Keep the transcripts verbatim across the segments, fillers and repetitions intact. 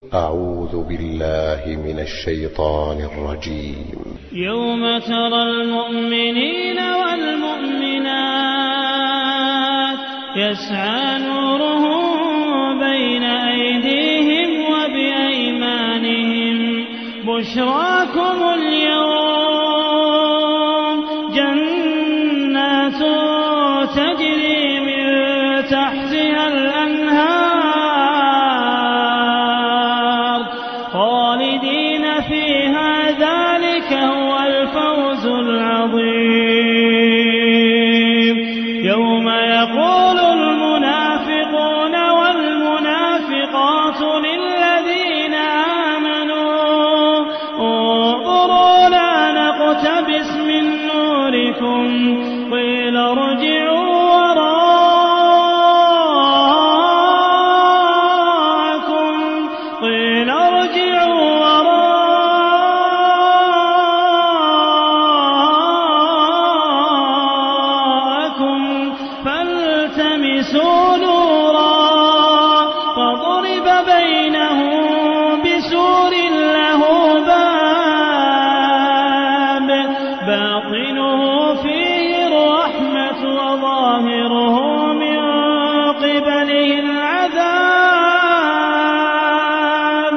أعوذ بالله من الشيطان الرجيم. يوم ترى المؤمنين والمؤمنات يسعى نورهم بين أيديهم وبأيمانهم بشراكم اليوم جنات تجري من تحتها الأنهار خالدين فيها ذلك هو الفوز العظيم. يوم يقول المنافقون والمنافقات للذين آمنوا انظرونا نقتبس من نوركم قيل ارجعوا وراءكم قيل ارجعوا وراءكم فالتمسوا نورا فضرب بينهم بسور له باب باطنه فيه الرحمة وظاهره من قبله العذاب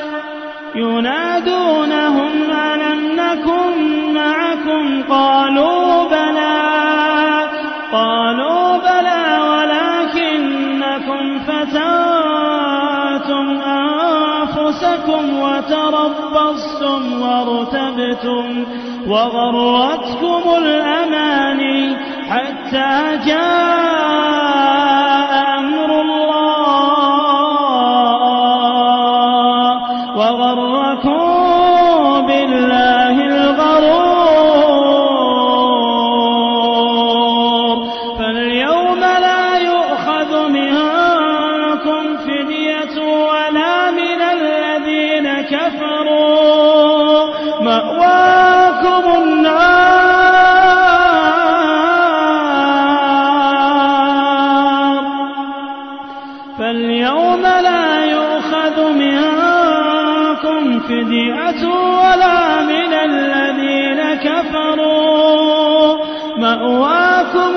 ينادونهم ألم نكن معكم قالوا بلى قالوا بلى ولكنكم فتنتم أنفسكم وتربصتم وارتبتم وغرتكم الأماني حتى جاء أمر الله وغركم بالله الغرور. فاليوم لا يؤخذ منكم فدية ولا من الذين كفروا مأواكم النار فاليوم لا يؤخذ منكم فدية ولا من الذين كفروا مأواكم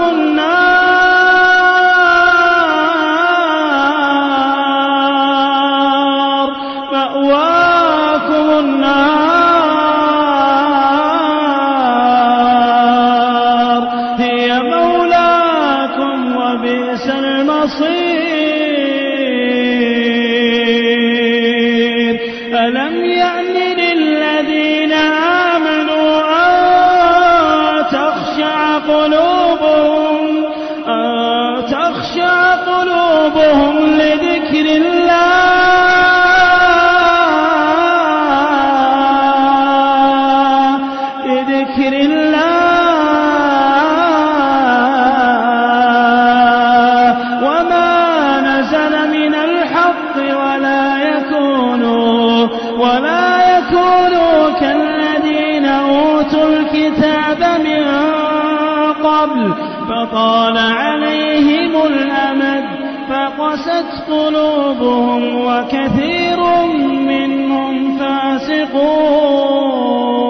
النار مأواكم النار هي مولاكم وبئس المصير. ألم يأن للذين آمنوا أن تخشع قلوبهم أن تخشع قلوبهم لذكر الله لذكر الله وما نزل من الحق ولا يكونوا ولا يكونوا كالذين أوتوا الكتاب من قبل فطال عليهم الأمد فقست قلوبهم وكثير منهم فاسقون.